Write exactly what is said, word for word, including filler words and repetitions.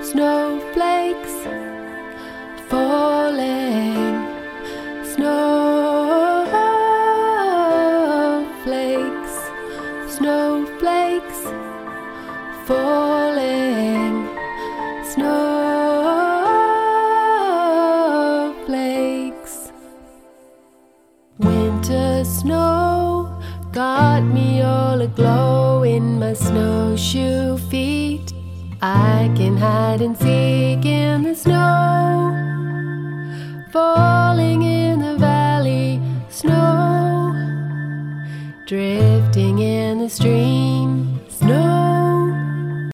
snowflakes falling, snowflakes, snowflakes falling, snowflakes. Winter snow got me all aglow in my snowshoe feet. I can hide and seek in the snow, falling in the valley, snow drifting in the stream.